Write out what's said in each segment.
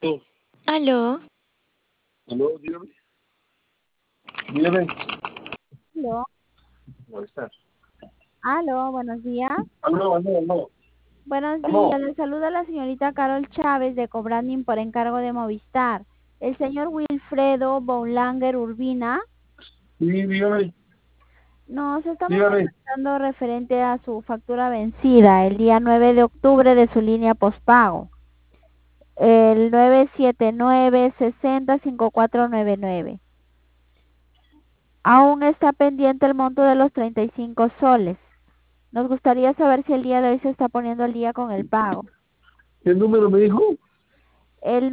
Aló, Aló, dígame. Dígame. Aló, ¿Cómo estás? aló, buenos días. Aló. Buenos Aló. días, le saluda la señorita Carol Chávez de Cobranding por encargo de Movistar. El señor Wilfredo Boulanger Urbina Sí, dígame. nos estamos Dígame. contactando referente a su factura vencida el día 9 de octubre de su línea postpago. El 979-60-5499. Aún está pendiente el monto de los 35 soles. Nos gustaría saber si el día de hoy se está poniendo al día con el pago. ¿Qué número me dijo? El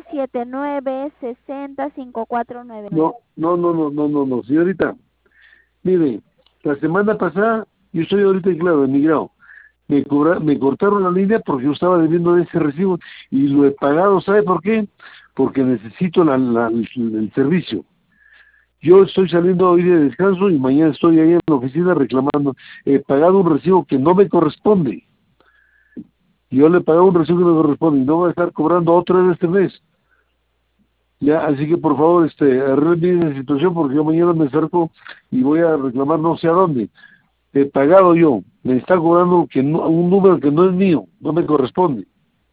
979-60-5499. No, señorita. Mire, la semana pasada, yo estoy ahorita, claro, emigrado. Me cortaron la línea porque yo estaba debiendo de ese recibo y lo he pagado, ¿sabe por qué? Porque necesito el servicio. Yo estoy saliendo hoy de descanso y mañana estoy ahí en la oficina reclamando. He pagado un recibo que no me corresponde. Yo le he pagado un recibo que no me corresponde y no voy a estar cobrando otra vez este mes. Ya, así que por favor, arregle bien la situación porque yo mañana me acerco y voy a reclamar no sé a dónde. He pagado yo, me está cobrando un número que no es mío, no me corresponde.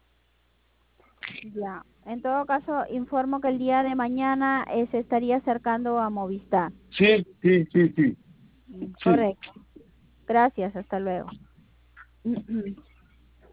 Ya. En todo caso, informo que el día de mañana se estaría acercando a Movistar. Sí. Sí. Correcto. Gracias, hasta luego.